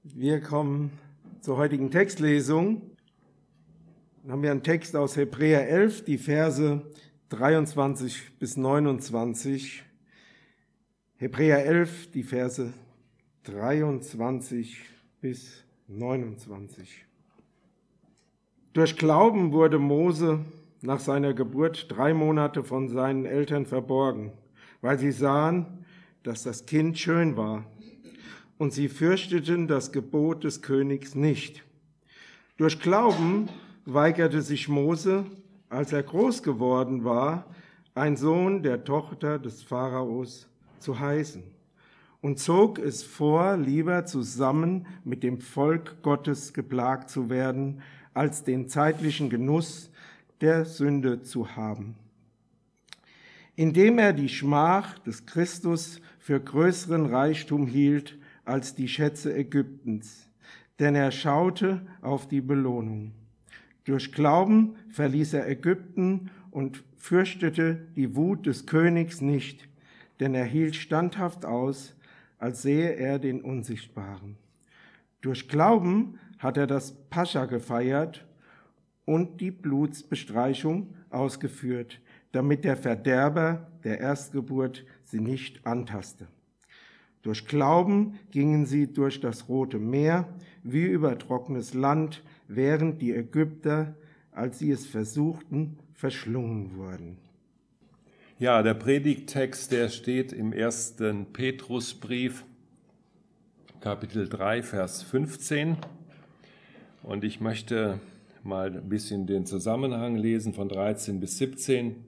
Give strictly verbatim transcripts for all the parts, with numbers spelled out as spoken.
Wir kommen zur heutigen Textlesung. Dann haben wir einen Text aus Hebräer elf, die Verse dreiundzwanzig bis neunundzwanzig. Hebräer elf, die Verse dreiundzwanzig bis neunundzwanzig. Durch Glauben wurde Mose nach seiner Geburt drei Monate von seinen Eltern verborgen, weil sie sahen, dass das Kind schön war. Und sie fürchteten das Gebot des Königs nicht. Durch Glauben weigerte sich Mose, als er groß geworden war, ein Sohn der Tochter des Pharaos zu heißen, und zog es vor, lieber zusammen mit dem Volk Gottes geplagt zu werden, als den zeitlichen Genuss der Sünde zu haben. Indem er die Schmach des Christus für größeren Reichtum hielt als die Schätze Ägyptens, denn er schaute auf die Belohnung. Durch Glauben verließ er Ägypten und fürchtete die Wut des Königs nicht, denn er hielt standhaft aus, als sehe er den Unsichtbaren. Durch Glauben hat er das Pascha gefeiert und die Blutsbestreichung ausgeführt, damit der Verderber der Erstgeburt sie nicht antaste. Durch Glauben gingen sie durch das Rote Meer wie über trockenes Land, während die Ägypter, als sie es versuchten, verschlungen wurden. Ja, der Predigttext, der steht im ersten Petrusbrief, Kapitel drei, Vers fünfzehn. Und ich möchte mal ein bisschen den Zusammenhang lesen von dreizehn bis siebzehn.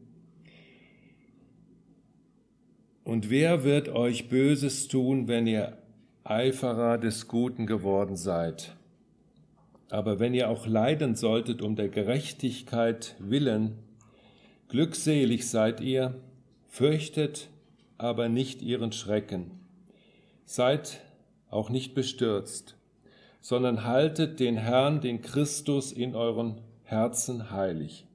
Und wer wird euch Böses tun, wenn ihr Eiferer des Guten geworden seid? Aber wenn ihr auch leiden solltet um der Gerechtigkeit willen, glückselig seid ihr, fürchtet aber nicht ihren Schrecken. Seid auch nicht bestürzt, sondern haltet den Herrn, den Christus, in euren Herzen heilig.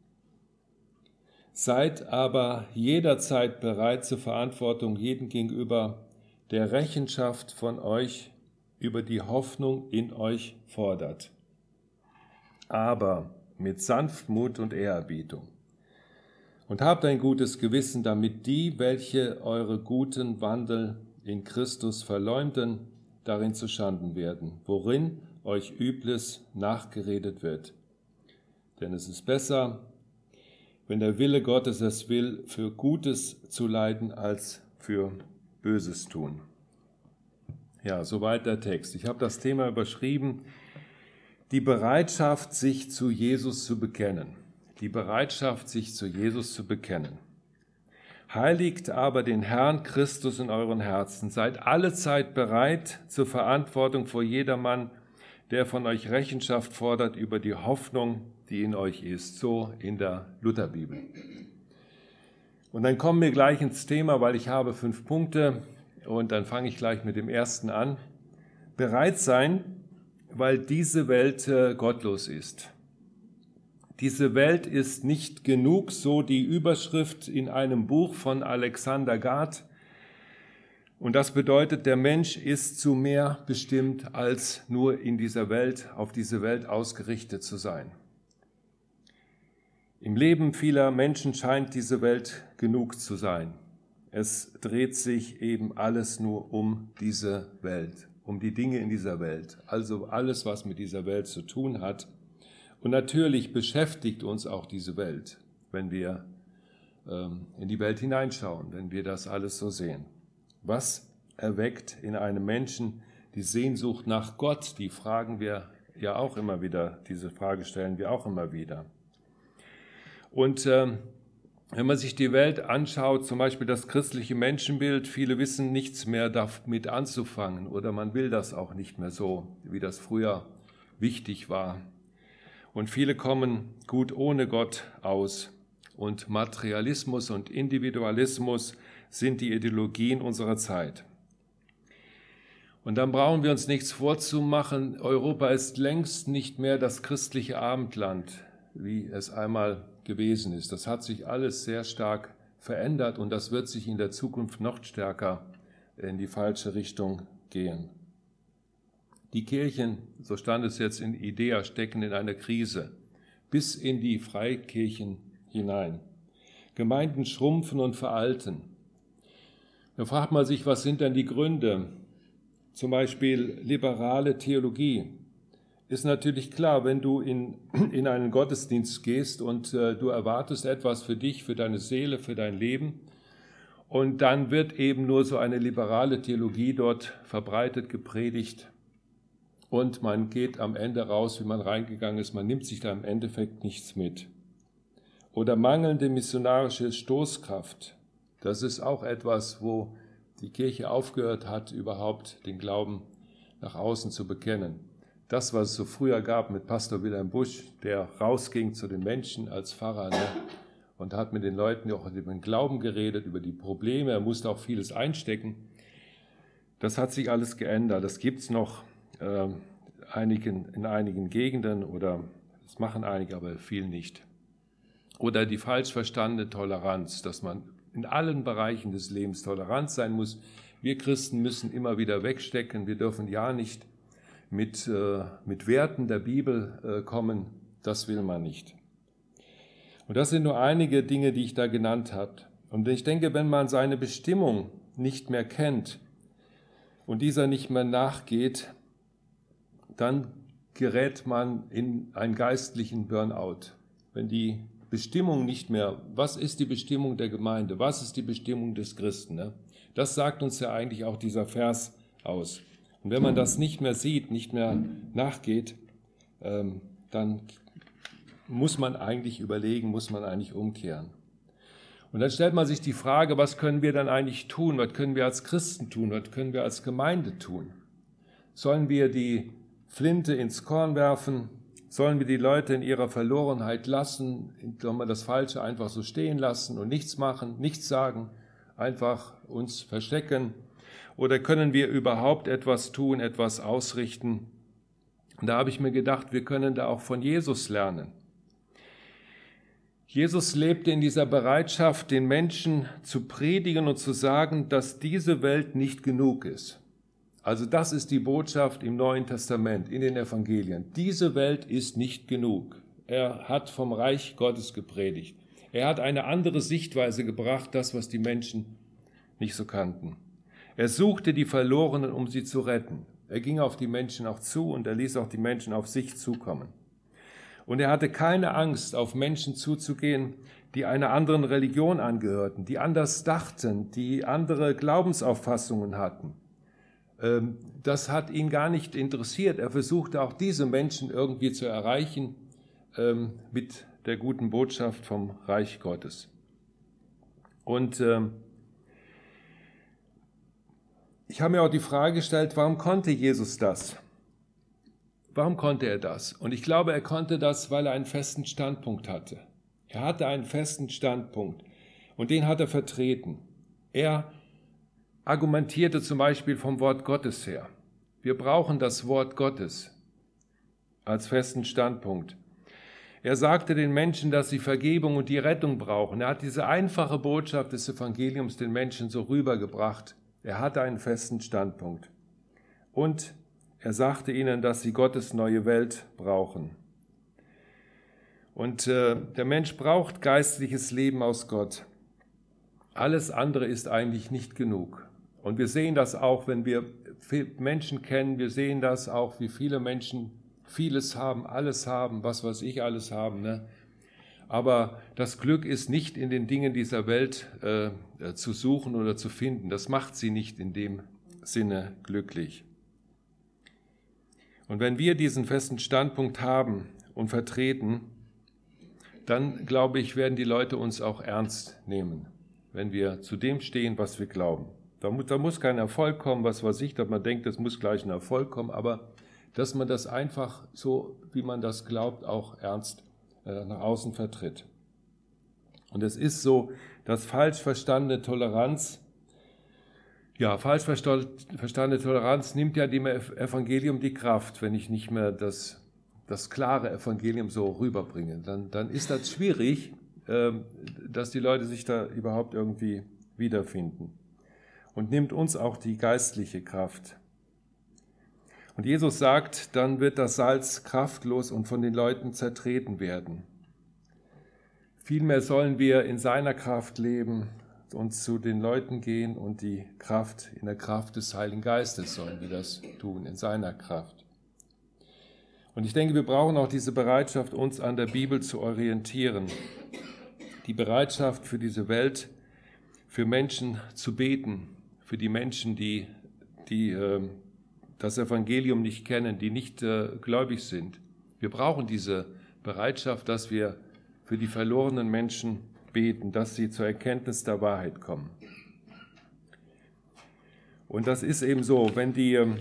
Seid aber jederzeit bereit zur Verantwortung jedem gegenüber, der Rechenschaft von euch über die Hoffnung in euch fordert. Aber mit Sanftmut und Ehrerbietung. Und habt ein gutes Gewissen, damit die, welche eure guten Wandel in Christus verleumden, darin zuschanden werden, worin euch Übles nachgeredet wird. Denn es ist besser, wenn der Wille Gottes es will, für Gutes zu leiden, als für Böses tun. Ja, soweit der Text. Ich habe das Thema überschrieben, die Bereitschaft, sich zu Jesus zu bekennen. Die Bereitschaft, sich zu Jesus zu bekennen. Heiligt aber den Herrn Christus in euren Herzen. Seid allezeit bereit zur Verantwortung vor jedermann, der von euch Rechenschaft fordert über die Hoffnung, die in euch ist, so in der Lutherbibel. Und dann kommen wir gleich ins Thema, weil ich habe fünf Punkte und dann fange ich gleich mit dem ersten an. Bereit sein, weil diese Welt äh, gottlos ist. Diese Welt ist nicht genug, so die Überschrift in einem Buch von Alexander Gard. Und das bedeutet, der Mensch ist zu mehr bestimmt, als nur in dieser Welt, auf diese Welt ausgerichtet zu sein. Im Leben vieler Menschen scheint diese Welt genug zu sein. Es dreht sich eben alles nur um diese Welt, um die Dinge in dieser Welt, also alles, was mit dieser Welt zu tun hat. Und natürlich beschäftigt uns auch diese Welt, wenn wir ähm, in die Welt hineinschauen, wenn wir das alles so sehen. Was erweckt in einem Menschen die Sehnsucht nach Gott? Die fragen wir ja auch immer wieder, diese Frage stellen wir auch immer wieder. Und ähm, wenn man sich die Welt anschaut, zum Beispiel das christliche Menschenbild, viele wissen nichts mehr damit anzufangen oder man will das auch nicht mehr so, wie das früher wichtig war. Und viele kommen gut ohne Gott aus. Und Materialismus und Individualismus sind die Ideologien unserer Zeit. Und dann brauchen wir uns nichts vorzumachen. Europa ist längst nicht mehr das christliche Abendland, wie es einmal gewesen ist. Das hat sich alles sehr stark verändert und das wird sich in der Zukunft noch stärker in die falsche Richtung gehen. Die Kirchen, so stand es jetzt in Idea, stecken in einer Krise, bis in die Freikirchen hinein. Gemeinden schrumpfen und veralten. Da fragt man sich, was sind denn die Gründe? Zum Beispiel liberale Theologie. Ist natürlich klar, wenn du in, in einen Gottesdienst gehst und äh, du erwartest etwas für dich, für deine Seele, für dein Leben, und dann wird eben nur so eine liberale Theologie dort verbreitet, gepredigt, und man geht am Ende raus, wie man reingegangen ist, man nimmt sich da im Endeffekt nichts mit. Oder mangelnde missionarische Stoßkraft. Das ist auch etwas, wo die Kirche aufgehört hat, überhaupt den Glauben nach außen zu bekennen. Das, was es so früher gab mit Pastor Wilhelm Busch, der rausging zu den Menschen als Pfarrer, ne, und hat mit den Leuten auch über den Glauben geredet, über die Probleme. Er musste auch vieles einstecken. Das hat sich alles geändert. Das gibt es noch äh, einigen, in einigen Gegenden, oder das machen einige, aber viel nicht. Oder die falsch verstandene Toleranz, dass man in allen Bereichen des Lebens tolerant sein muss. Wir Christen müssen immer wieder wegstecken. Wir dürfen ja nicht mit, äh, mit Werten der Bibel äh, kommen. Das will man nicht. Und das sind nur einige Dinge, die ich da genannt habe. Und ich denke, wenn man seine Bestimmung nicht mehr kennt und dieser nicht mehr nachgeht, dann gerät man in einen geistlichen Burnout. Wenn die Bestimmung nicht mehr, was ist die Bestimmung der Gemeinde, was ist die Bestimmung des Christen? Ne? Das sagt uns ja eigentlich auch dieser Vers aus. Und wenn man das nicht mehr sieht, nicht mehr nachgeht, ähm, dann muss man eigentlich überlegen, muss man eigentlich umkehren. Und dann stellt man sich die Frage, was können wir dann eigentlich tun? Was können wir als Christen tun? Was können wir als Gemeinde tun? Sollen wir die Flinte ins Korn werfen? Sollen wir die Leute in ihrer Verlorenheit lassen? Sollen wir das Falsche einfach so stehen lassen und nichts machen, nichts sagen, einfach uns verstecken? Oder können wir überhaupt etwas tun, etwas ausrichten? Und da habe ich mir gedacht, wir können da auch von Jesus lernen. Jesus lebte in dieser Bereitschaft, den Menschen zu predigen und zu sagen, dass diese Welt nicht genug ist. Also das ist die Botschaft im Neuen Testament, in den Evangelien. Diese Welt ist nicht genug. Er hat vom Reich Gottes gepredigt. Er hat eine andere Sichtweise gebracht, das, was die Menschen nicht so kannten. Er suchte die Verlorenen, um sie zu retten. Er ging auf die Menschen auch zu und er ließ auch die Menschen auf sich zukommen. Und er hatte keine Angst, auf Menschen zuzugehen, die einer anderen Religion angehörten, die anders dachten, die andere Glaubensauffassungen hatten. Das hat ihn gar nicht interessiert. Er versuchte auch diese Menschen irgendwie zu erreichen mit der guten Botschaft vom Reich Gottes. Und ich habe mir auch die Frage gestellt, warum konnte Jesus das? Warum konnte er das? Und ich glaube, er konnte das, weil er einen festen Standpunkt hatte. Er hatte einen festen Standpunkt und den hat er vertreten. Er argumentierte zum Beispiel vom Wort Gottes her. Wir brauchen das Wort Gottes als festen Standpunkt. Er sagte den Menschen, dass sie Vergebung und die Rettung brauchen. Er hat diese einfache Botschaft des Evangeliums den Menschen so rübergebracht. Er hatte einen festen Standpunkt. Und er sagte ihnen, dass sie Gottes neue Welt brauchen. Und äh, der Mensch braucht geistliches Leben aus Gott. Alles andere ist eigentlich nicht genug. Und wir sehen das auch, wenn wir Menschen kennen, wir sehen das auch, wie viele Menschen vieles haben, alles haben, was weiß ich alles haben. Ne? Aber das Glück ist nicht in den Dingen dieser Welt äh, zu suchen oder zu finden. Das macht sie nicht in dem Sinne glücklich. Und wenn wir diesen festen Standpunkt haben und vertreten, dann, glaube ich, werden die Leute uns auch ernst nehmen, wenn wir zu dem stehen, was wir glauben. Da muss, da muss kein Erfolg kommen, was weiß ich, dass man denkt, es muss gleich ein Erfolg kommen, aber dass man das einfach so, wie man das glaubt, auch ernst äh, nach außen vertritt. Und es ist so, dass falsch verstandene Toleranz, ja, falsch verstandene Toleranz nimmt ja dem Evangelium die Kraft, wenn ich nicht mehr das, das klare Evangelium so rüberbringe. Dann, dann ist das schwierig, äh, dass die Leute sich da überhaupt irgendwie wiederfinden. Und nimmt uns auch die geistliche Kraft. Und Jesus sagt, dann wird das Salz kraftlos und von den Leuten zertreten werden. Vielmehr sollen wir in seiner Kraft leben und zu den Leuten gehen und die Kraft, in der Kraft des Heiligen Geistes sollen wir das tun, in seiner Kraft. Und ich denke, wir brauchen auch diese Bereitschaft, uns an der Bibel zu orientieren. Die Bereitschaft für diese Welt, für Menschen zu beten, für die Menschen, die, die äh, das Evangelium nicht kennen, die nicht äh, gläubig sind. Wir brauchen diese Bereitschaft, dass wir für die verlorenen Menschen beten, dass sie zur Erkenntnis der Wahrheit kommen. Und das ist eben so, wenn die, äh,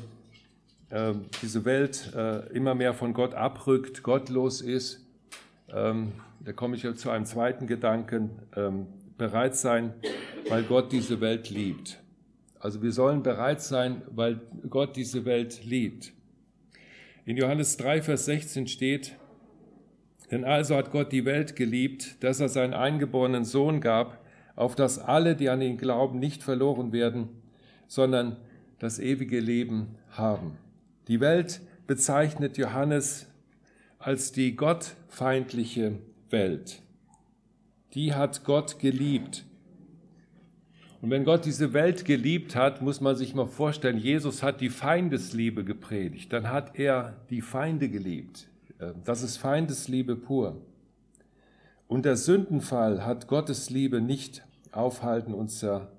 diese Welt äh, immer mehr von Gott abrückt, gottlos ist, ähm, da komme ich zu einem zweiten Gedanken, ähm, bereit sein, weil Gott diese Welt liebt. Also wir sollen bereit sein, weil Gott diese Welt liebt. In Johannes drei, Vers sechzehn steht, denn also hat Gott die Welt geliebt, dass er seinen eingeborenen Sohn gab, auf dass alle, die an ihn glauben, nicht verloren werden, sondern das ewige Leben haben. Die Welt bezeichnet Johannes als die gottfeindliche Welt. Die hat Gott geliebt. Und wenn Gott diese Welt geliebt hat, muss man sich mal vorstellen, Jesus hat die Feindesliebe gepredigt. Dann hat er die Feinde geliebt. Das ist Feindesliebe pur. Und der Sündenfall hat Gottes Liebe nicht aufhalten und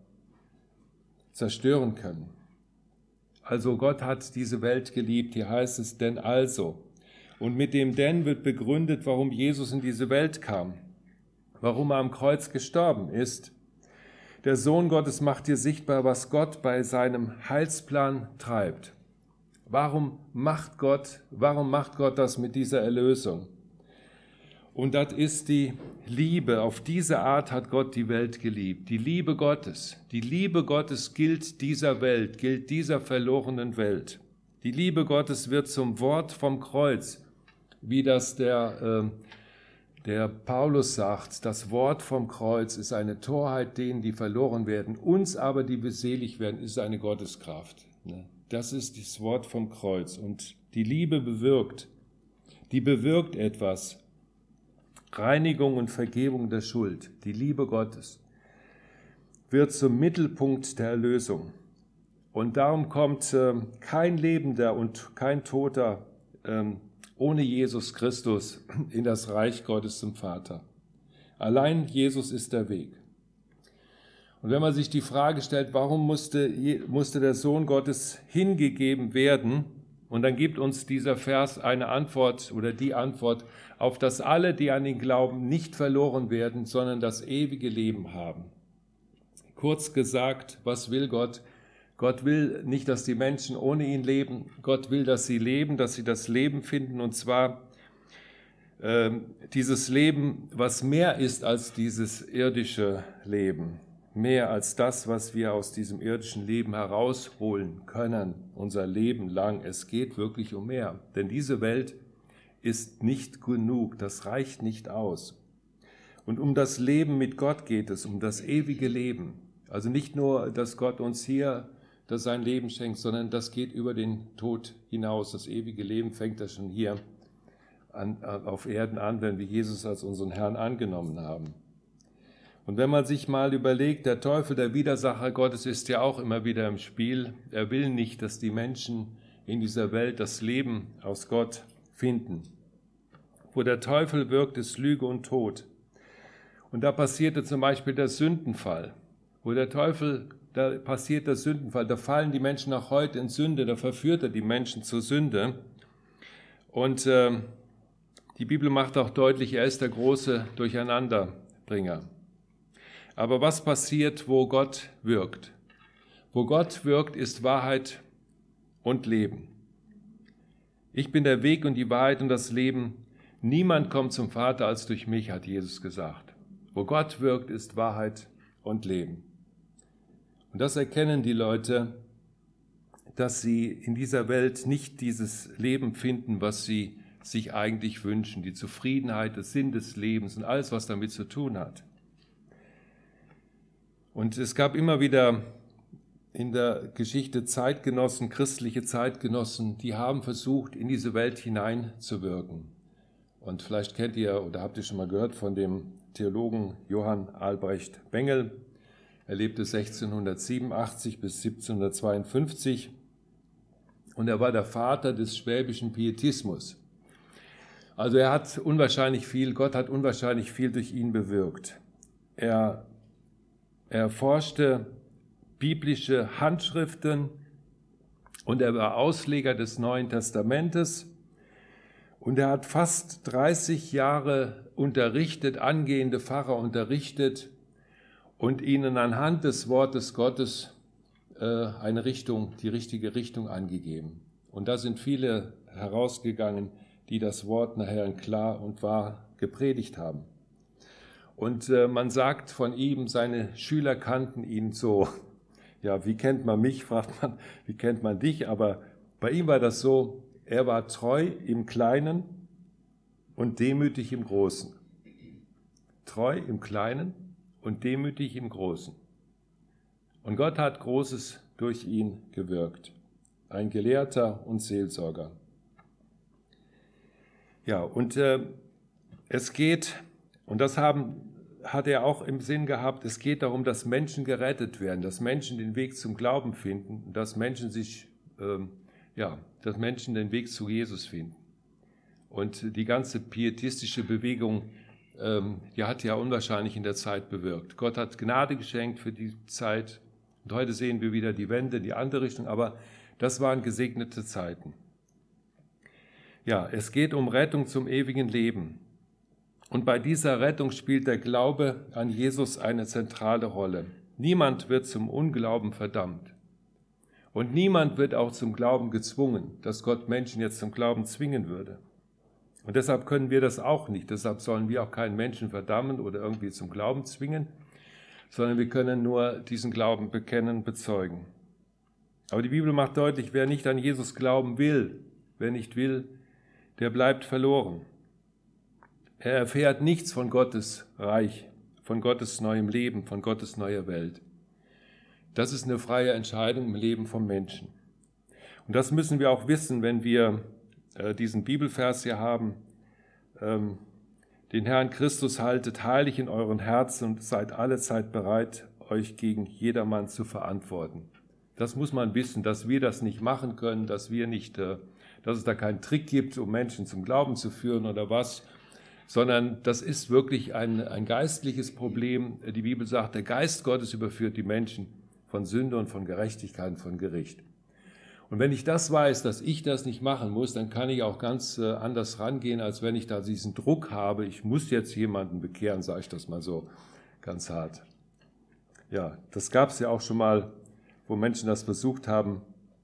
zerstören können. Also Gott hat diese Welt geliebt. Hier heißt es, denn also. Und mit dem denn wird begründet, warum Jesus in diese Welt kam, warum er am Kreuz gestorben ist. Der Sohn Gottes macht dir sichtbar, was Gott bei seinem Heilsplan treibt. Warum macht Gott, warum macht Gott das mit dieser Erlösung? Und das ist die Liebe. Auf diese Art hat Gott die Welt geliebt. Die Liebe Gottes. Die Liebe Gottes gilt dieser Welt, gilt dieser verlorenen Welt. Die Liebe Gottes wird zum Wort vom Kreuz, wie das der, äh, der Paulus sagt. Das Wort vom Kreuz ist eine Torheit denen, die verloren werden. Uns aber, die beselig werden, ist eine Gotteskraft. Ne? Das ist das Wort vom Kreuz. Und die Liebe bewirkt, die bewirkt etwas. Reinigung und Vergebung der Schuld. Die Liebe Gottes wird zum Mittelpunkt der Erlösung. Und darum kommt äh, kein Lebender und kein Toter äh, ohne Jesus Christus in das Reich Gottes zum Vater. Allein Jesus ist der Weg. Und wenn man sich die Frage stellt, warum musste, musste der Sohn Gottes hingegeben werden, und dann gibt uns dieser Vers eine Antwort oder die Antwort, auf dass alle, die an ihn glauben, nicht verloren werden, sondern das ewige Leben haben. Kurz gesagt, was will Gott? Gott will nicht, dass die Menschen ohne ihn leben. Gott will, dass sie leben, dass sie das Leben finden, und zwar äh, dieses Leben, was mehr ist als dieses irdische Leben. Mehr als das, was wir aus diesem irdischen Leben herausholen können, unser Leben lang. Es geht wirklich um mehr, denn diese Welt ist nicht genug, das reicht nicht aus. Und um das Leben mit Gott geht es, um das ewige Leben. Also nicht nur, dass Gott uns hier das sein Leben schenkt, sondern das geht über den Tod hinaus. Das ewige Leben fängt ja schon hier an, auf Erden an, wenn wir Jesus als unseren Herrn angenommen haben. Und wenn man sich mal überlegt, der Teufel, der Widersacher Gottes, ist ja auch immer wieder im Spiel. Er will nicht, dass die Menschen in dieser Welt das Leben aus Gott finden. Wo der Teufel wirkt, ist Lüge und Tod. Und da passierte zum Beispiel der Sündenfall. Wo der Teufel, da passiert der Sündenfall. Da fallen die Menschen auch heute in Sünde, da verführt er die Menschen zur Sünde. Und äh, die Bibel macht auch deutlich, er ist der große Durcheinanderbringer. Aber was passiert, wo Gott wirkt? Wo Gott wirkt, ist Wahrheit und Leben. Ich bin der Weg und die Wahrheit und das Leben. Niemand kommt zum Vater als durch mich, hat Jesus gesagt. Wo Gott wirkt, ist Wahrheit und Leben. Und das erkennen die Leute, dass sie in dieser Welt nicht dieses Leben finden, was sie sich eigentlich wünschen. Die Zufriedenheit, der Sinn des Lebens und alles, was damit zu tun hat. Und es gab immer wieder in der Geschichte Zeitgenossen, christliche Zeitgenossen, die haben versucht, in diese Welt hineinzuwirken. Und vielleicht kennt ihr oder habt ihr schon mal gehört von dem Theologen Johann Albrecht Bengel. Er lebte sechzehnhundertsiebenundachtzig bis siebzehnhundertzweiundfünfzig und er war der Vater des schwäbischen Pietismus. Also er hat unwahrscheinlich viel, Gott hat unwahrscheinlich viel durch ihn bewirkt. Er, er forschte biblische Handschriften und er war Ausleger des Neuen Testamentes und er hat fast dreißig Jahre unterrichtet, angehende Pfarrer unterrichtet und ihnen anhand des Wortes Gottes äh, eine Richtung, die richtige Richtung angegeben. Und da sind viele herausgegangen, die das Wort nachher klar und wahr gepredigt haben. Und äh, man sagt von ihm, seine Schüler kannten ihn so. Ja, wie kennt man mich, fragt man, wie kennt man dich? Aber bei ihm war das so, er war treu im Kleinen und demütig im Großen. Treu im Kleinen und demütig im Großen. Und Gott hat Großes durch ihn gewirkt. Ein Gelehrter und Seelsorger. Ja, und äh, es geht, und das haben, hat er auch im Sinn gehabt, es geht darum, dass Menschen gerettet werden, dass Menschen den Weg zum Glauben finden, dass Menschen sich, äh, ja, dass Menschen den Weg zu Jesus finden. Und die ganze pietistische Bewegung, ähm, die hat ja unwahrscheinlich in der Zeit bewirkt. Gott hat Gnade geschenkt für die Zeit. Und heute sehen wir wieder die Wende in die andere Richtung, aber das waren gesegnete Zeiten. Ja, es geht um Rettung zum ewigen Leben. Und bei dieser Rettung spielt der Glaube an Jesus eine zentrale Rolle. Niemand wird zum Unglauben verdammt. Und niemand wird auch zum Glauben gezwungen, dass Gott Menschen jetzt zum Glauben zwingen würde. Und deshalb können wir das auch nicht. Deshalb sollen wir auch keinen Menschen verdammen oder irgendwie zum Glauben zwingen, sondern wir können nur diesen Glauben bekennen, bezeugen. Aber die Bibel macht deutlich, wer nicht an Jesus glauben will, wer nicht will, der bleibt verloren. Er erfährt nichts von Gottes Reich, von Gottes neuem Leben, von Gottes neuer Welt. Das ist eine freie Entscheidung im Leben vom Menschen. Und das müssen wir auch wissen, wenn wir äh, diesen Bibelvers hier haben. Ähm, den Herrn Christus haltet heilig in euren Herzen und seid alle Zeit bereit, euch gegen jedermann zu verantworten. Das muss man wissen, dass wir das nicht machen können, dass wir nicht, äh, dass es da keinen Trick gibt, um Menschen zum Glauben zu führen oder was, sondern das ist wirklich ein, ein geistliches Problem. Die Bibel sagt, der Geist Gottes überführt die Menschen von Sünde und von Gerechtigkeit und von Gericht. Und wenn ich das weiß, dass ich das nicht machen muss, dann kann ich auch ganz äh, anders rangehen, als wenn ich da diesen Druck habe, ich muss jetzt jemanden bekehren, sage ich das mal so ganz hart. Ja, das gab es ja auch schon mal, wo Menschen das versucht haben,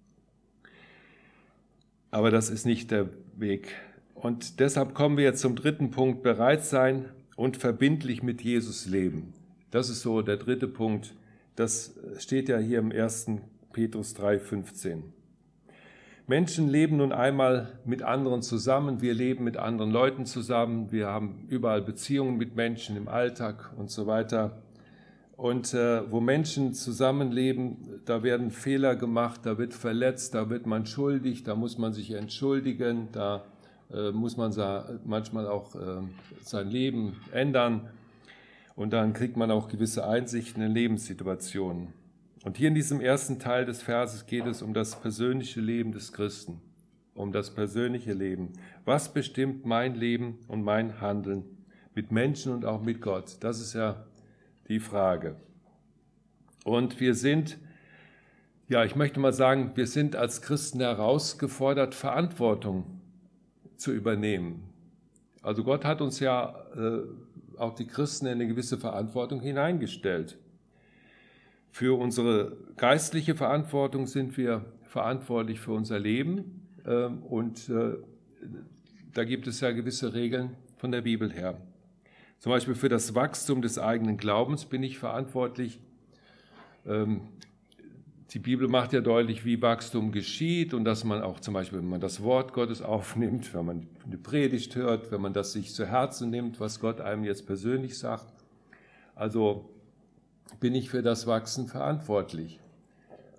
aber das ist nicht der Weg. Und deshalb kommen wir jetzt zum dritten Punkt, bereit sein und verbindlich mit Jesus leben. Das ist so der dritte Punkt, das steht ja hier im ersten Petrus drei fünfzehn. Menschen leben nun einmal mit anderen zusammen, wir leben mit anderen Leuten zusammen, wir haben überall Beziehungen mit Menschen im Alltag und so weiter. Und äh, wo Menschen zusammenleben, da werden Fehler gemacht, da wird verletzt, da wird man schuldig, da muss man sich entschuldigen, da äh, muss man sa- manchmal auch äh, sein Leben ändern und dann kriegt man auch gewisse Einsichten in Lebenssituationen. Und hier in diesem ersten Teil des Verses geht es um das persönliche Leben des Christen, um das persönliche Leben. Was bestimmt mein Leben und mein Handeln mit Menschen und auch mit Gott? Das ist ja die Frage. Und wir sind, ja, ich möchte mal sagen, wir sind als Christen herausgefordert, Verantwortung zu übernehmen. Also Gott hat uns ja äh, auch die Christen in eine gewisse Verantwortung hineingestellt. Für unsere geistliche Verantwortung sind wir verantwortlich für unser Leben äh, und äh, da gibt es ja gewisse Regeln von der Bibel her. Zum Beispiel für das Wachstum des eigenen Glaubens bin ich verantwortlich. Ähm, die Bibel macht ja deutlich, wie Wachstum geschieht und dass man auch zum Beispiel, wenn man das Wort Gottes aufnimmt, wenn man eine Predigt hört, wenn man das sich zu Herzen nimmt, was Gott einem jetzt persönlich sagt. Also bin ich für das Wachsen verantwortlich.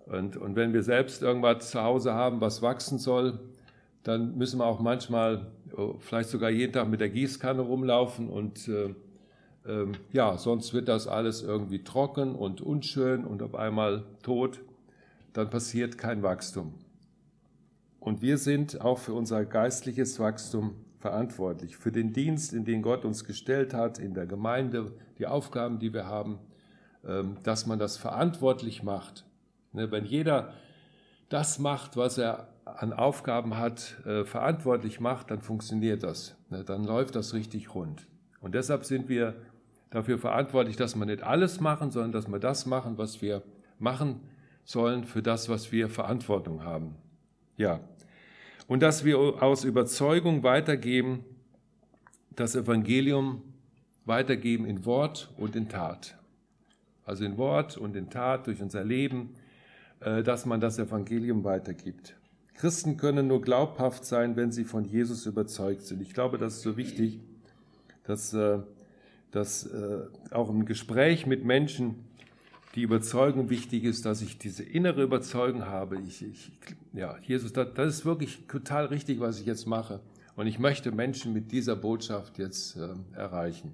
Und, und wenn wir selbst irgendwas zu Hause haben, was wachsen soll, dann müssen wir auch manchmal, vielleicht sogar jeden Tag mit der Gießkanne rumlaufen und äh, äh, ja, sonst wird das alles irgendwie trocken und unschön und auf einmal tot. Dann passiert kein Wachstum. Und wir sind auch für unser geistliches Wachstum verantwortlich, für den Dienst, in den Gott uns gestellt hat, in der Gemeinde, die Aufgaben, die wir haben, äh, dass man das verantwortlich macht. Ne, wenn jeder das macht, was er an Aufgaben hat, äh, verantwortlich macht, dann funktioniert das. Ne, dann läuft das richtig rund. Und deshalb sind wir dafür verantwortlich, dass wir nicht alles machen, sondern dass wir das machen, was wir machen sollen, für das, was wir Verantwortung haben. Ja. Und dass wir aus Überzeugung weitergeben, das Evangelium weitergeben in Wort und in Tat. Also in Wort und in Tat durch unser Leben, dass man das Evangelium weitergibt. Christen können nur glaubhaft sein, wenn sie von Jesus überzeugt sind. Ich glaube, das ist so wichtig, dass, dass auch im Gespräch mit Menschen die Überzeugung wichtig ist, dass ich diese innere Überzeugung habe. Ich, ich, ja, Jesus, das, das ist wirklich total richtig, was ich jetzt mache. Und ich möchte Menschen mit dieser Botschaft jetzt äh, erreichen.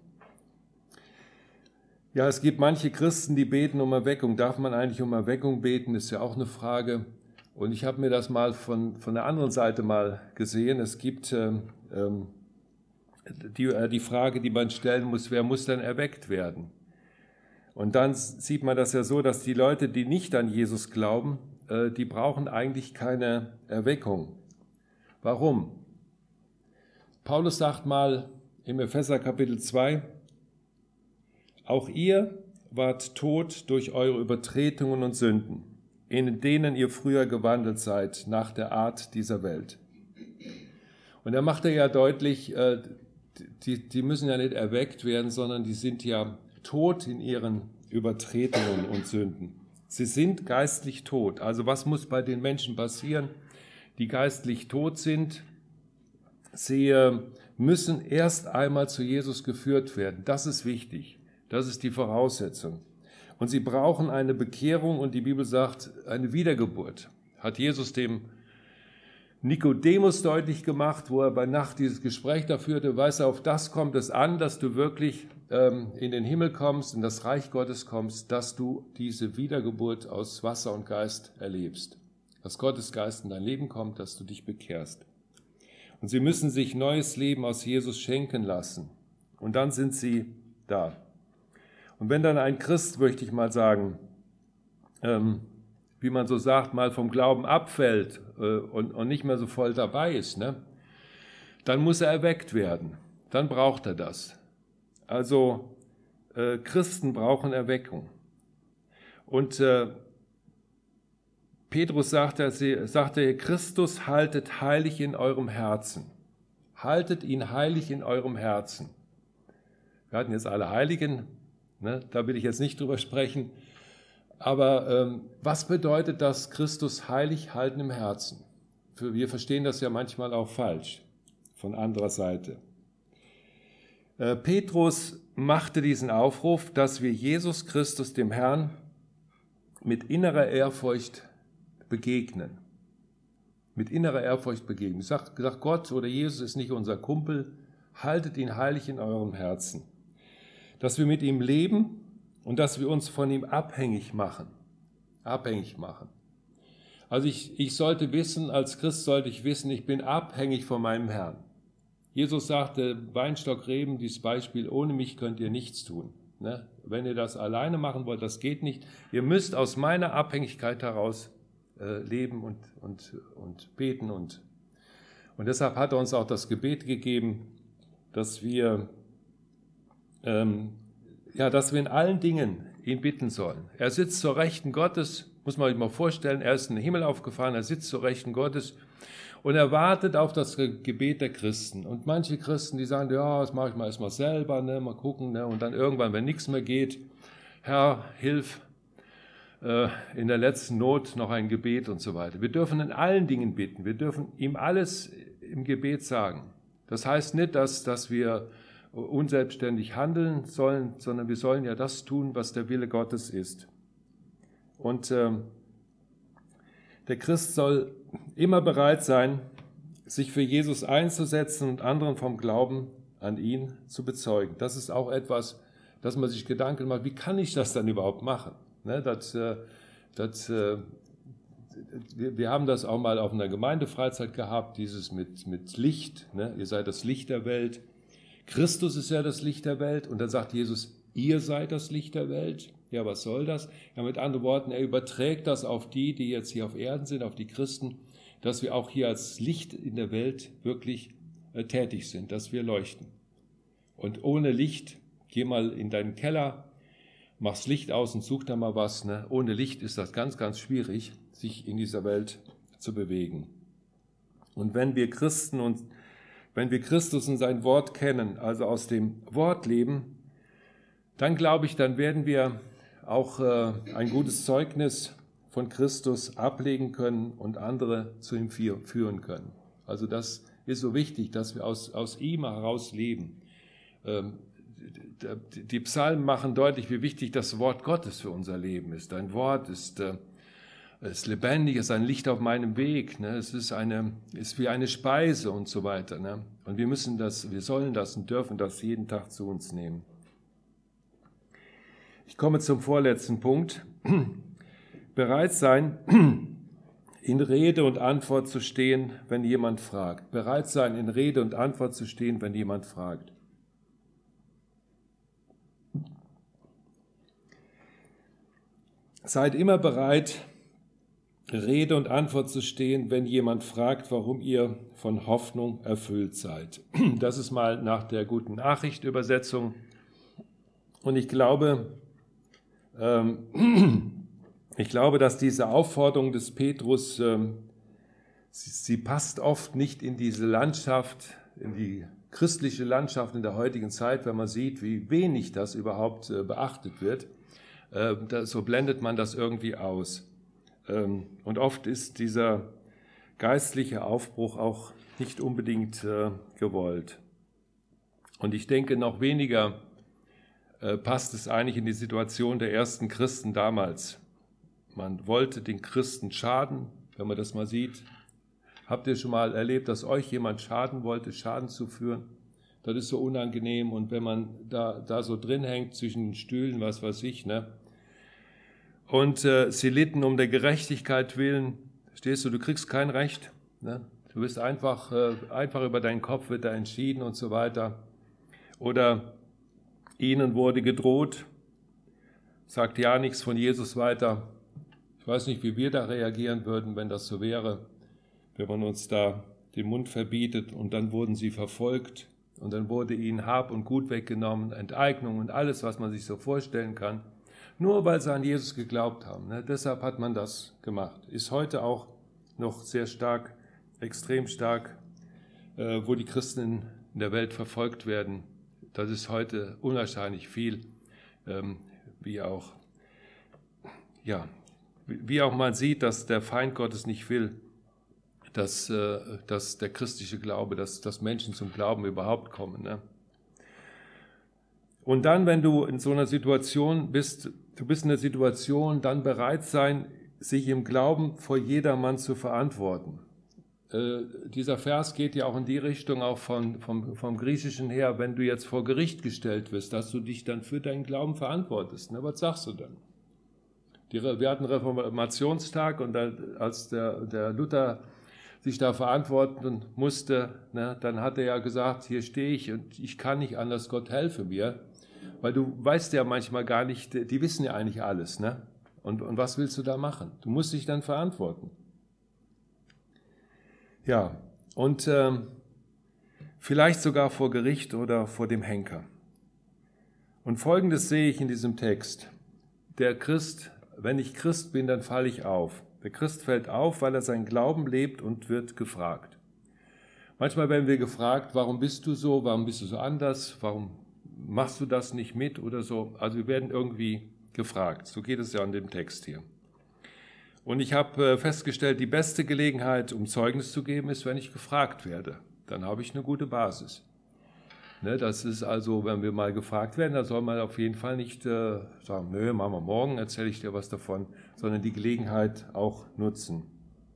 Ja, es gibt manche Christen, die beten um Erweckung. Darf man eigentlich um Erweckung beten? Ist ja auch eine Frage. Und ich habe mir das mal von, von der anderen Seite mal gesehen. Es gibt äh, ähm, die, äh, die Frage, die man stellen muss, wer muss denn erweckt werden? Und dann sieht man das ja so, dass die Leute, die nicht an Jesus glauben, äh, die brauchen eigentlich keine Erweckung. Warum? Paulus sagt mal im Epheser Kapitel zwei, auch ihr wart tot durch eure Übertretungen und Sünden, in denen ihr früher gewandelt seid, nach der Art dieser Welt. Und da macht er ja deutlich, äh, die, die müssen ja nicht erweckt werden, sondern die sind ja tot in ihren Übertretungen und Sünden. Sie sind geistlich tot. Also was muss bei den Menschen passieren, die geistlich tot sind? Sie müssen erst einmal zu Jesus geführt werden. Das ist wichtig. Das ist die Voraussetzung. Und sie brauchen eine Bekehrung und die Bibel sagt, eine Wiedergeburt. Hat Jesus dem Nikodemus deutlich gemacht, wo er bei Nacht dieses Gespräch da führte, weißt du, auf das kommt es an, dass du wirklich ähm, in den Himmel kommst, in das Reich Gottes kommst, dass du diese Wiedergeburt aus Wasser und Geist erlebst. Dass Gottes Geist in dein Leben kommt, dass du dich bekehrst. Und sie müssen sich neues Leben aus Jesus schenken lassen. Und dann sind sie da. Und wenn dann ein Christ, möchte ich mal sagen, ähm, wie man so sagt, mal vom Glauben abfällt äh, und, und nicht mehr so voll dabei ist, ne? Dann muss er erweckt werden. Dann braucht er das. Also äh, Christen brauchen Erweckung. Und äh, Petrus sagte, sagte, Christus haltet heilig in eurem Herzen. Haltet ihn heilig in eurem Herzen. Wir hatten jetzt alle Heiligen, ne? Da will ich jetzt nicht drüber sprechen. Aber ähm, was bedeutet das, Christus heilig halten im Herzen? Für, wir verstehen das ja manchmal auch falsch, von anderer Seite. Äh, Petrus machte diesen Aufruf, dass wir Jesus Christus, dem Herrn, mit innerer Ehrfurcht begegnen. Mit innerer Ehrfurcht begegnen. Ich sage, sag, Gott oder Jesus ist nicht unser Kumpel, haltet ihn heilig in eurem Herzen. Dass wir mit ihm leben, und dass wir uns von ihm abhängig machen. Abhängig machen. Also ich, ich sollte wissen, als Christ sollte ich wissen, ich bin abhängig von meinem Herrn. Jesus sagte, Weinstock, Reben, dieses Beispiel, ohne mich könnt ihr nichts tun. Ne? Wenn ihr das alleine machen wollt, das geht nicht. Ihr müsst aus meiner Abhängigkeit heraus äh, leben und, und, und beten. Und, und deshalb hat er uns auch das Gebet gegeben, dass wir... Ähm, Ja, dass wir in allen Dingen ihn bitten sollen. Er sitzt zur Rechten Gottes, muss man sich mal vorstellen, er ist in den Himmel aufgefahren, er sitzt zur Rechten Gottes und er wartet auf das Gebet der Christen. Und manche Christen, die sagen, ja, das mache ich mal erstmal selber, ne, mal gucken, ne, und dann irgendwann, wenn nichts mehr geht, Herr, hilf, äh, in der letzten Not noch ein Gebet und so weiter. Wir dürfen in allen Dingen bitten, wir dürfen ihm alles im Gebet sagen. Das heißt nicht, dass, dass wir unselbstständig handeln sollen, sondern wir sollen ja das tun, was der Wille Gottes ist. Und ähm, Der Christ soll immer bereit sein, sich für Jesus einzusetzen und anderen vom Glauben an ihn zu bezeugen. Das ist auch etwas, dass man sich Gedanken macht, wie kann ich das dann überhaupt machen? Ne, das, das, wir haben das auch mal auf einer Gemeindefreizeit gehabt, dieses mit, mit Licht. Ne? Ihr seid das Licht der Welt. Christus ist ja das Licht der Welt. Und dann sagt Jesus, ihr seid das Licht der Welt. Ja, was soll das? Ja, mit anderen Worten, er überträgt das auf die, die jetzt hier auf Erden sind, auf die Christen, dass wir auch hier als Licht in der Welt wirklich äh, tätig sind, dass wir leuchten. Und ohne Licht, geh mal in deinen Keller, mach's Licht aus und such da mal was. Ne? Ohne Licht ist das ganz, ganz schwierig, sich in dieser Welt zu bewegen. Und wenn wir Christen und wenn wir Christus und sein Wort kennen, also aus dem Wort leben, dann glaube ich, dann werden wir auch äh, ein gutes Zeugnis von Christus ablegen können und andere zu ihm führen können. Also das ist so wichtig, dass wir aus, aus ihm heraus leben. Ähm, die Psalmen machen deutlich, wie wichtig das Wort Gottes für unser Leben ist. Dein Wort ist, äh, ist lebendig, ist ein Licht auf meinem Weg. Ne? Es ist, eine, ist wie eine Speise und so weiter. Ne? Und wir müssen das, wir sollen das und dürfen das jeden Tag zu uns nehmen. Ich komme zum vorletzten Punkt. Bereit sein, in Rede und Antwort zu stehen, wenn jemand fragt. Bereit sein, in Rede und Antwort zu stehen, wenn jemand fragt. Seid immer bereit, Rede und Antwort zu stehen, wenn jemand fragt, warum ihr von Hoffnung erfüllt seid. Das ist mal nach der Guten Nachricht Übersetzung. Und ich glaube, ähm, ich glaube, dass diese Aufforderung des Petrus, ähm, sie, sie passt oft nicht in diese Landschaft, in die christliche Landschaft in der heutigen Zeit, wenn man sieht, wie wenig das überhaupt äh, beachtet wird. Äh, da, so blendet man das irgendwie aus. Ähm, und oft ist dieser geistliche Aufbruch auch nicht unbedingt äh, gewollt. Und ich denke, noch weniger äh, passt es eigentlich in die Situation der ersten Christen damals. Man wollte den Christen schaden, wenn man das mal sieht. Habt ihr schon mal erlebt, dass euch jemand schaden wollte, Schaden zuführen? Das ist so unangenehm. Und wenn man da, da so drin hängt zwischen den Stühlen, was weiß ich, ne? Und äh, sie litten um der Gerechtigkeit willen. Stehst du, du kriegst kein Recht. Ne? Du bist einfach, äh, einfach über deinen Kopf wird da entschieden und so weiter. Oder ihnen wurde gedroht, sagt ja nichts von Jesus weiter. Ich weiß nicht, wie wir da reagieren würden, wenn das so wäre, wenn man uns da den Mund verbietet und dann wurden sie verfolgt und dann wurde ihnen Hab und Gut weggenommen, Enteignung und alles, was man sich so vorstellen kann, nur weil sie an Jesus geglaubt haben. Ne? Deshalb hat man das gemacht. Ist heute auch noch sehr stark, extrem stark, äh, wo die Christen in, in der Welt verfolgt werden. Das ist heute unwahrscheinlich viel, ähm, wie auch, ja, wie auch man sieht, dass der Feind Gottes nicht will, dass, äh, dass der christliche Glaube, dass, dass Menschen zum Glauben überhaupt kommen. Ne? Und dann, wenn du in so einer Situation bist, du bist in der Situation, dann bereit sein, sich im Glauben vor jedermann zu verantworten. Äh, dieser Vers geht ja auch in die Richtung, auch von, vom, vom Griechischen her, wenn du jetzt vor Gericht gestellt wirst, dass du dich dann für deinen Glauben verantwortest. Ne? Was sagst du dann? Die, wir hatten Reformationstag und da, als der, der Luther sich da verantworten musste, ne, dann hat er ja gesagt, hier stehe ich und ich kann nicht anders, Gott helfe mir. Weil du weißt ja manchmal gar nicht, die wissen ja eigentlich alles. Ne? Und, und was willst du da machen? Du musst dich dann verantworten. Ja, und ähm, vielleicht sogar vor Gericht oder vor dem Henker. Und Folgendes sehe ich in diesem Text. Der Christ, wenn ich Christ bin, dann falle ich auf. Der Christ fällt auf, weil er seinen Glauben lebt und wird gefragt. Manchmal werden wir gefragt, warum bist du so, warum bist du so anders, warum machst du das nicht mit oder so. Also wir werden irgendwie gefragt. So geht es ja an dem Text hier. Und ich habe festgestellt, die beste Gelegenheit, um Zeugnis zu geben, ist, wenn ich gefragt werde. Dann habe ich eine gute Basis. Ne, das ist also, wenn wir mal gefragt werden, da soll man auf jeden Fall nicht äh, sagen, nö, machen wir morgen, erzähle ich dir was davon, sondern die Gelegenheit auch nutzen.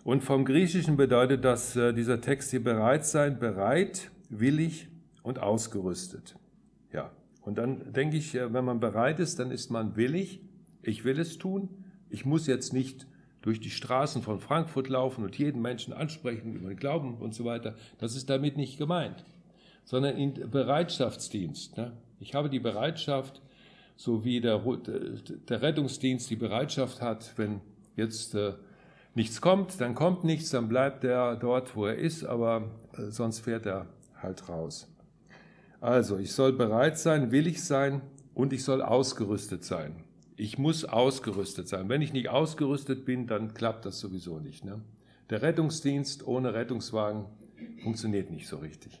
Und vom Griechischen bedeutet das, äh, dieser Text hier bereit sein, bereit, willig und ausgerüstet. Ja, und dann denke ich, äh, wenn man bereit ist, dann ist man willig. Ich will es tun. Ich muss jetzt nicht durch die Straßen von Frankfurt laufen und jeden Menschen ansprechen über den Glauben und so weiter. Das ist damit nicht gemeint, sondern in Bereitschaftsdienst. Ne? Ich habe die Bereitschaft, so wie der, der Rettungsdienst die Bereitschaft hat, wenn jetzt äh, nichts kommt, dann kommt nichts, dann bleibt er dort, wo er ist, aber äh, sonst fährt er halt raus. Also, ich soll bereit sein, willig sein und ich soll ausgerüstet sein. Ich muss ausgerüstet sein. Wenn ich nicht ausgerüstet bin, dann klappt das sowieso nicht. Ne? Der Rettungsdienst ohne Rettungswagen funktioniert nicht so richtig.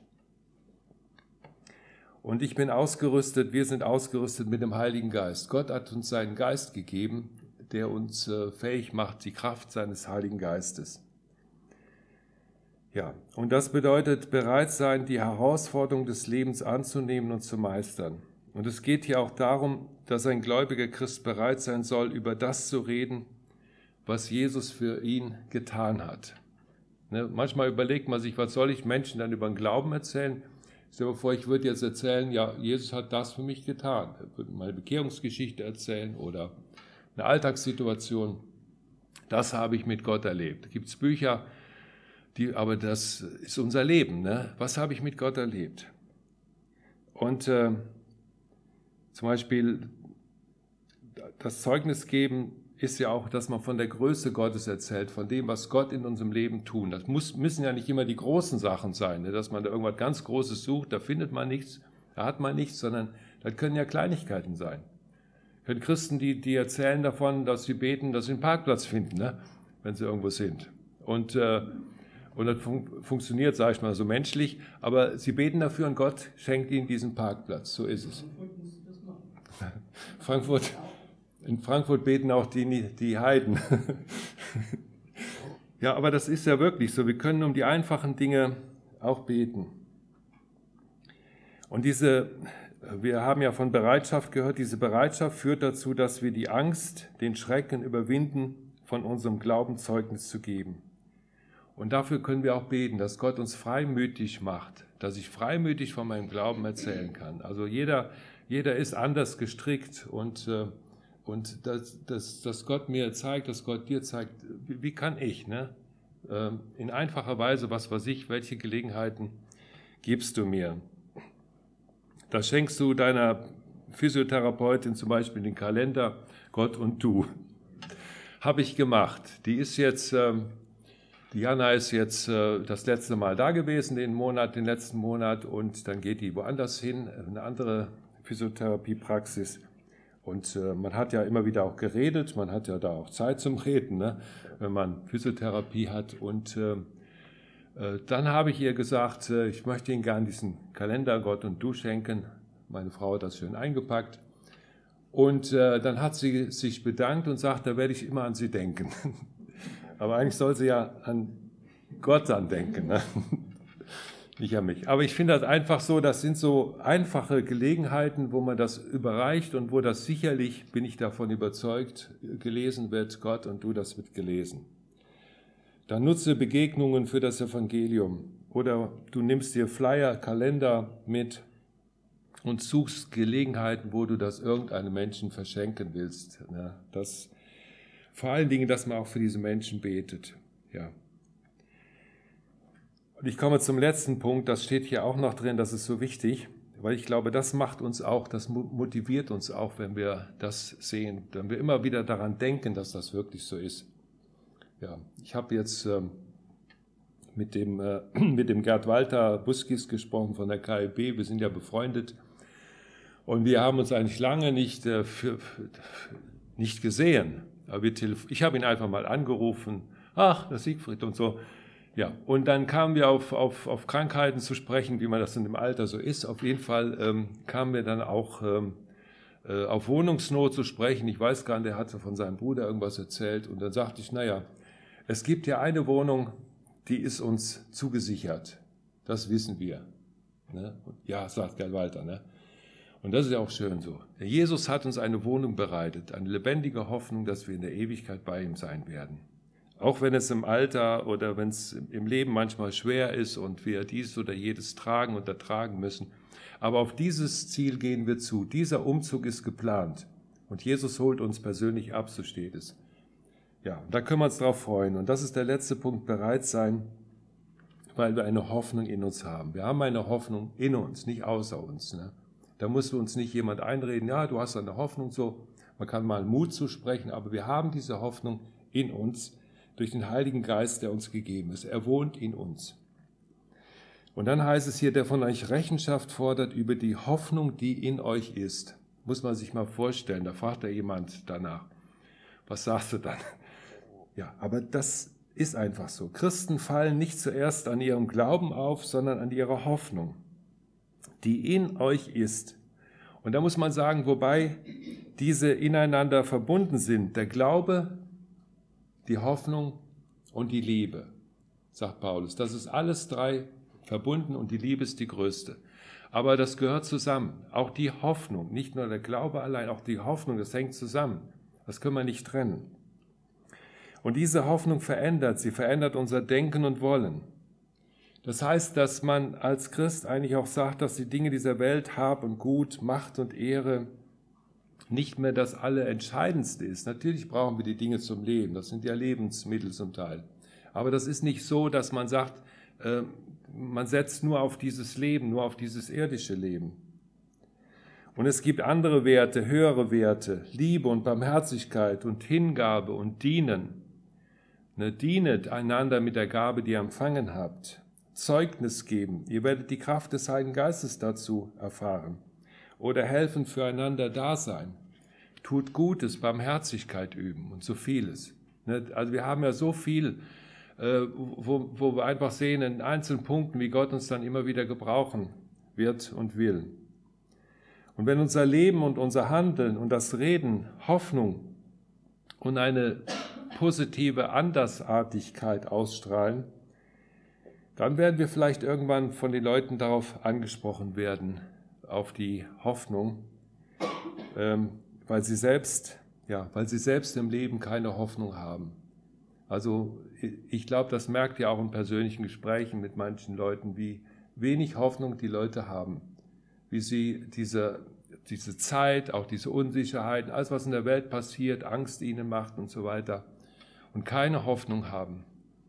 Und ich bin ausgerüstet, wir sind ausgerüstet mit dem Heiligen Geist. Gott hat uns seinen Geist gegeben, der uns äh, fähig macht, die Kraft seines Heiligen Geistes. Ja, und das bedeutet, bereit sein, die Herausforderung des Lebens anzunehmen und zu meistern. Und es geht hier auch darum, dass ein gläubiger Christ bereit sein soll, über das zu reden, was Jesus für ihn getan hat. Ne, manchmal überlegt man sich, was soll ich Menschen dann über den Glauben erzählen? Stell dir vor, ich würde jetzt erzählen, ja, Jesus hat das für mich getan. Ich würde meine Bekehrungsgeschichte erzählen oder eine Alltagssituation. Das habe ich mit Gott erlebt. Da gibt es Bücher, die, aber das ist unser Leben. Ne? Was habe ich mit Gott erlebt? Und äh, zum Beispiel das Zeugnis geben ist ja auch, dass man von der Größe Gottes erzählt, von dem, was Gott in unserem Leben tut. Das muss, müssen ja nicht immer die großen Sachen sein, ne? Dass man da irgendwas ganz Großes sucht, da findet man nichts, da hat man nichts, sondern das können ja Kleinigkeiten sein. Können Christen, die, die erzählen davon, dass sie beten, dass sie einen Parkplatz finden, ne? Wenn sie irgendwo sind. Und, äh, und das fun- funktioniert, sage ich mal, so menschlich, aber sie beten dafür und Gott schenkt ihnen diesen Parkplatz. So ist es. Frankfurt, in Frankfurt beten auch die, die Heiden. Ja, aber das ist ja wirklich so. Wir können um die einfachen Dinge auch beten. Und diese, wir haben ja von Bereitschaft gehört, diese Bereitschaft führt dazu, dass wir die Angst, den Schrecken überwinden, von unserem Glauben Zeugnis zu geben. Und dafür können wir auch beten, dass Gott uns freimütig macht, dass ich freimütig von meinem Glauben erzählen kann. Also jeder Jeder ist anders gestrickt und, äh, und dass, dass, dass Gott mir zeigt, dass Gott dir zeigt, wie, wie kann ich, ne? äh, in einfacher Weise, was weiß ich, welche Gelegenheiten gibst du mir? Da schenkst du deiner Physiotherapeutin zum Beispiel den Kalender Gott und du. Habe ich gemacht. Die ist jetzt, äh, die Jana ist jetzt äh, das letzte Mal da gewesen, den Monat, den letzten Monat, und dann geht die woanders hin, eine andere Physiotherapiepraxis. Und äh, man hat ja immer wieder auch geredet, man hat ja da auch Zeit zum Reden, ne, wenn man Physiotherapie hat. Und äh, äh, dann habe ich ihr gesagt, äh, ich möchte Ihnen gern diesen Kalender Gott und du schenken. Meine Frau hat das schön eingepackt. Und äh, dann hat sie sich bedankt und sagt, da werde ich immer an Sie denken. Aber eigentlich soll sie ja an Gott dann denken, ne? Nicht an mich. Aber ich finde das einfach so, das sind so einfache Gelegenheiten, wo man das überreicht und wo das sicherlich, bin ich davon überzeugt, gelesen wird, Gott und du, das wird gelesen. Dann nutze Begegnungen für das Evangelium oder du nimmst dir Flyer, Kalender mit und suchst Gelegenheiten, wo du das irgendeinem Menschen verschenken willst. Ja, das, vor allen Dingen, dass man auch für diese Menschen betet. Ja. Und ich komme zum letzten Punkt, das steht hier auch noch drin, das ist so wichtig, weil ich glaube, das macht uns auch, das motiviert uns auch, wenn wir das sehen, wenn wir immer wieder daran denken, dass das wirklich so ist. Ja, ich habe jetzt ähm, mit dem, äh, mit dem Gerd Walter Buskis gesprochen von der K I B, wir sind ja befreundet und wir haben uns eigentlich lange nicht, äh, für, für, nicht gesehen. Aber wir telef- ich habe ihn einfach mal angerufen, ach, das Siegfried und so. Ja, und dann kamen wir auf, auf, auf Krankheiten zu sprechen, wie man das in dem Alter so ist. Auf jeden Fall ähm, kamen wir dann auch ähm, äh, auf Wohnungsnot zu sprechen. Ich weiß gar nicht, der hatte von seinem Bruder irgendwas erzählt. Und dann sagte ich, naja, es gibt ja eine Wohnung, die ist uns zugesichert. Das wissen wir. Ne? Ja, sagt Gerd Walter. Ne? Und das ist ja auch schön so. Der Jesus hat uns eine Wohnung bereitet, eine lebendige Hoffnung, dass wir in der Ewigkeit bei ihm sein werden. Auch wenn es im Alter oder wenn es im Leben manchmal schwer ist und wir dies oder jedes tragen und ertragen müssen. Aber auf dieses Ziel gehen wir zu. Dieser Umzug ist geplant. Und Jesus holt uns persönlich ab, so steht es. Ja, da können wir uns drauf freuen. Und das ist der letzte Punkt, bereit sein, weil wir eine Hoffnung in uns haben. Wir haben eine Hoffnung in uns, nicht außer uns. Ne? Da muss uns nicht jemand einreden, ja, du hast eine Hoffnung so. Man kann mal Mut zusprechen, aber wir haben diese Hoffnung in uns durch den Heiligen Geist, der uns gegeben ist. Er wohnt in uns. Und dann heißt es hier, der von euch Rechenschaft fordert über die Hoffnung, die in euch ist. Muss man sich mal vorstellen, da fragt ja jemand danach. Was sagst du dann? Ja, aber das ist einfach so. Christen fallen nicht zuerst an ihrem Glauben auf, sondern an ihrer Hoffnung, die in euch ist. Und da muss man sagen, wobei diese ineinander verbunden sind, der Glaube, die Hoffnung und die Liebe, sagt Paulus. Das ist alles drei verbunden und die Liebe ist die größte. Aber das gehört zusammen. Auch die Hoffnung, nicht nur der Glaube allein, auch die Hoffnung, das hängt zusammen. Das können wir nicht trennen. Und diese Hoffnung verändert, sie verändert unser Denken und Wollen. Das heißt, dass man als Christ eigentlich auch sagt, dass die Dinge dieser Welt, Hab und Gut, Macht und Ehre, nicht mehr das Allerentscheidendste ist. Natürlich brauchen wir die Dinge zum Leben, das sind ja Lebensmittel zum Teil. Aber das ist nicht so, dass man sagt, äh, man setzt nur auf dieses Leben, nur auf dieses irdische Leben. Und es gibt andere Werte, höhere Werte, Liebe und Barmherzigkeit und Hingabe und Dienen. Ne, dienet einander mit der Gabe, die ihr empfangen habt. Zeugnis geben, ihr werdet die Kraft des Heiligen Geistes dazu erfahren. Oder helfen füreinander da sein. Tut Gutes, Barmherzigkeit üben und so vieles. Also wir haben ja so viel, wo, wo wir einfach sehen in einzelnen Punkten, wie Gott uns dann immer wieder gebrauchen wird und will. Und wenn unser Leben und unser Handeln und das Reden Hoffnung und eine positive Andersartigkeit ausstrahlen, dann werden wir vielleicht irgendwann von den Leuten darauf angesprochen werden, auf die Hoffnung, ähm, weil sie selbst, ja, weil sie selbst im Leben keine Hoffnung haben. Also ich glaube, das merkt ihr auch in persönlichen Gesprächen mit manchen Leuten, wie wenig Hoffnung die Leute haben, wie sie diese, diese Zeit, auch diese Unsicherheiten, alles was in der Welt passiert, Angst ihnen macht und so weiter und keine Hoffnung haben.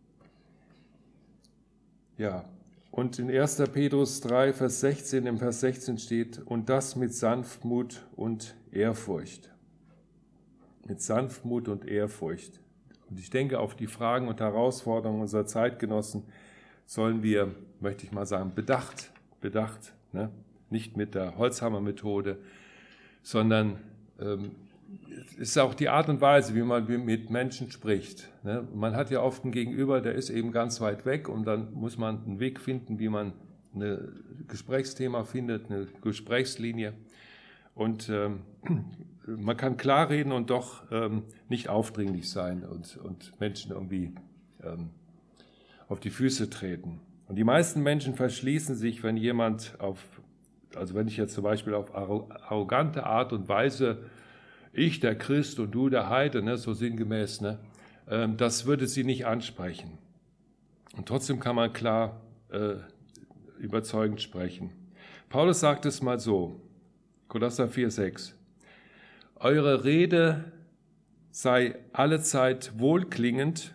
Ja. Und in erster Petrus drei, Vers sechzehn, im Vers sechzehn steht, und das mit Sanftmut und Ehrfurcht. Mit Sanftmut und Ehrfurcht. Und ich denke, auf die Fragen und Herausforderungen unserer Zeitgenossen sollen wir, möchte ich mal sagen, bedacht, bedacht, ne? Nicht mit der Holzhammer-Methode, sondern ähm, es ist auch die Art und Weise, wie man mit Menschen spricht. Man hat ja oft einen Gegenüber, der ist eben ganz weit weg und dann muss man einen Weg finden, wie man ein Gesprächsthema findet, eine Gesprächslinie. Und ähm, man kann klar reden und doch ähm, nicht aufdringlich sein und, und Menschen irgendwie ähm, auf die Füße treten. Und die meisten Menschen verschließen sich, wenn jemand auf, also wenn ich jetzt zum Beispiel auf arrogante Art und Weise ich, der Christ und du, der Heide, ne, so sinngemäß, ne, äh, das würde sie nicht ansprechen. Und trotzdem kann man klar äh, überzeugend sprechen. Paulus sagt es mal so, Kolosser vier, sechs. Eure Rede sei allezeit wohlklingend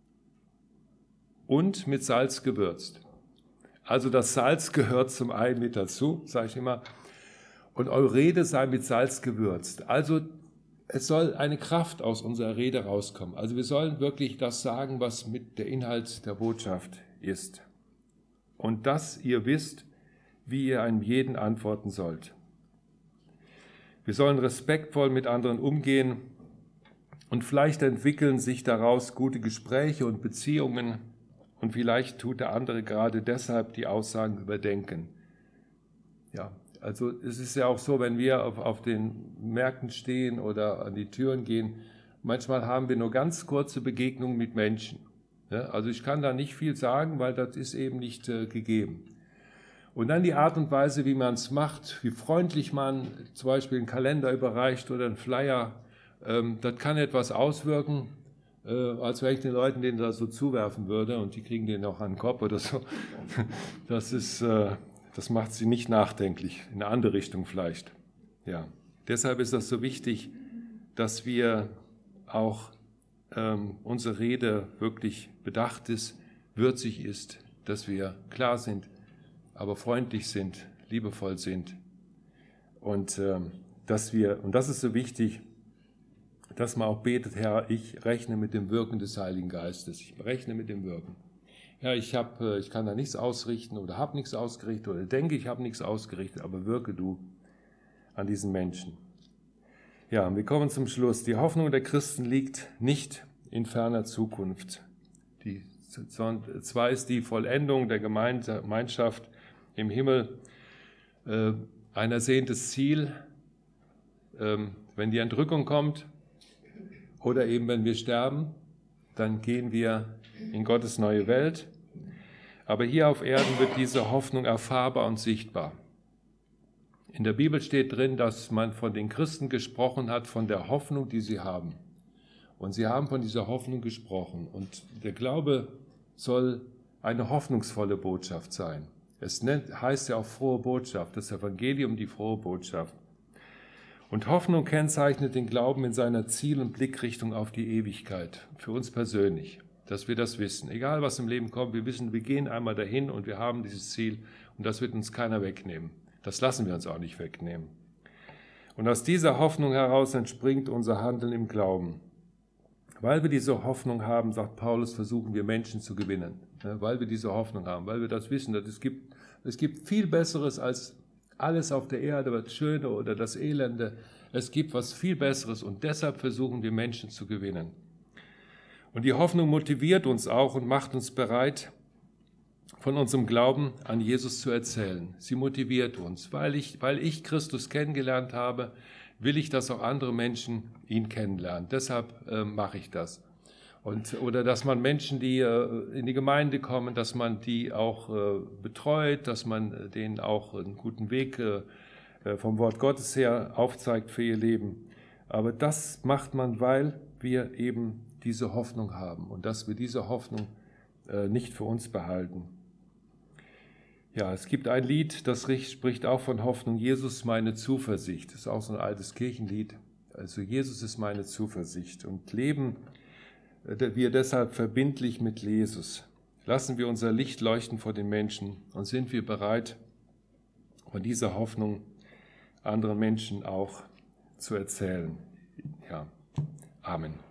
und mit Salz gewürzt. Also das Salz gehört zum einen mit dazu, sage ich immer, und eure Rede sei mit Salz gewürzt. Also es soll eine Kraft aus unserer Rede rauskommen. Also wir sollen wirklich das sagen, was mit der Inhalt der Botschaft ist. Und dass ihr wisst, wie ihr einem jeden antworten sollt. Wir sollen respektvoll mit anderen umgehen und vielleicht entwickeln sich daraus gute Gespräche und Beziehungen und vielleicht tut der andere gerade deshalb die Aussagen überdenken. Ja, also es ist ja auch so, wenn wir auf, auf den Märkten stehen oder an die Türen gehen, manchmal haben wir nur ganz kurze Begegnungen mit Menschen. Ja, also ich kann da nicht viel sagen, weil das ist eben nicht äh, gegeben. Und dann die Art und Weise, wie man es macht, wie freundlich man zum Beispiel einen Kalender überreicht oder einen Flyer, ähm, das kann etwas auswirken. äh, als wenn ich den Leuten den da so zuwerfen würde und die kriegen den auch an den Kopf oder so. Das ist, äh, das macht sie nicht nachdenklich, in eine andere Richtung vielleicht. Ja. Deshalb ist das so wichtig, dass wir auch ähm, unsere Rede wirklich bedacht ist, würzig ist, dass wir klar sind, aber freundlich sind, liebevoll sind und ähm, dass wir, und das ist so wichtig, dass man auch betet, Herr, ich rechne mit dem Wirken des Heiligen Geistes, ich rechne mit dem Wirken. Ja, ich, hab, ich kann da nichts ausrichten oder habe nichts ausgerichtet oder denke, ich habe nichts ausgerichtet, aber wirke du an diesen Menschen. Ja, wir kommen zum Schluss. Die Hoffnung der Christen liegt nicht in ferner Zukunft. Die, zwar ist die Vollendung der Gemeinschaft im Himmel äh, ein ersehntes Ziel, ähm, wenn die Entrückung kommt oder eben wenn wir sterben, dann gehen wir in Gottes neue Welt. Aber hier auf Erden wird diese Hoffnung erfahrbar und sichtbar. In der Bibel steht drin, dass man von den Christen gesprochen hat, von der Hoffnung, die sie haben. Und sie haben von dieser Hoffnung gesprochen. Und der Glaube soll eine hoffnungsvolle Botschaft sein. Es nennt, heißt ja auch frohe Botschaft, das Evangelium, die frohe Botschaft. Und Hoffnung kennzeichnet den Glauben in seiner Ziel- und Blickrichtung auf die Ewigkeit, für uns persönlich, dass wir das wissen. Egal, was im Leben kommt, wir wissen, wir gehen einmal dahin und wir haben dieses Ziel und das wird uns keiner wegnehmen. Das lassen wir uns auch nicht wegnehmen. Und aus dieser Hoffnung heraus entspringt unser Handeln im Glauben. Weil wir diese Hoffnung haben, sagt Paulus, versuchen wir Menschen zu gewinnen. Weil wir diese Hoffnung haben, weil wir das wissen, dass es gibt, es gibt viel Besseres als alles auf der Erde, das Schöne oder das Elende. Es gibt was viel Besseres und deshalb versuchen wir Menschen zu gewinnen. Und die Hoffnung motiviert uns auch und macht uns bereit, von unserem Glauben an Jesus zu erzählen. Sie motiviert uns. Weil ich, weil ich Christus kennengelernt habe, will ich, dass auch andere Menschen ihn kennenlernen. Deshalb äh, mache ich das. Und, oder dass man Menschen, die äh, in die Gemeinde kommen, dass man die auch äh, betreut, dass man denen auch einen guten Weg äh, vom Wort Gottes her aufzeigt für ihr Leben. Aber das macht man, weil wir eben diese Hoffnung haben und dass wir diese Hoffnung äh, nicht für uns behalten. Ja, es gibt ein Lied, das spricht auch von Hoffnung. Jesus, meine Zuversicht. Das ist auch so ein altes Kirchenlied. Also Jesus ist meine Zuversicht. Und leben wir deshalb verbindlich mit Jesus. Lassen wir unser Licht leuchten vor den Menschen und sind wir bereit, von dieser Hoffnung anderen Menschen auch zu erzählen. Ja, Amen.